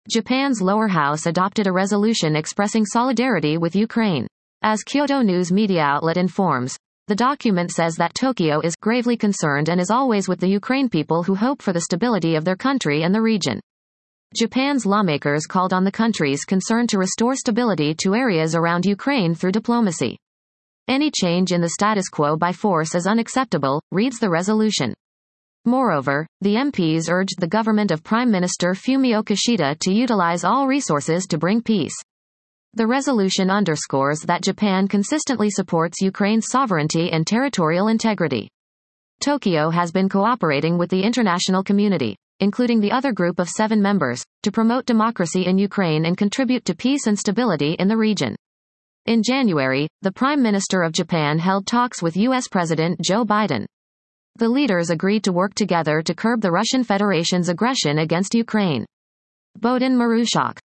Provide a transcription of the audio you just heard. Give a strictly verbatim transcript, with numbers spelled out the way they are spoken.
Japan's lower house adopted a resolution expressing solidarity with Ukraine. As Kyodo News media outlet informs, the document says that Tokyo is gravely concerned and is always with the Ukraine people who hope for the stability of their country and the region. Japan's lawmakers called on the countries concerned to restore stability to areas around Ukraine through diplomacy. Any change in the status quo by force is unacceptable, reads the resolution. Moreover, the M Ps urged the government of Prime Minister Fumio Kishida to utilize all resources to bring peace. The resolution underscores that Japan consistently supports Ukraine's sovereignty and territorial integrity. Tokyo has been cooperating with the international community, including the other group of seven members, to promote democracy in Ukraine and contribute to peace and stability in the region. In January, the Prime Minister of Japan held talks with U S President Joe Biden. The leaders agreed to work together to curb the Russian Federation's aggression against Ukraine. Bodin Marushak,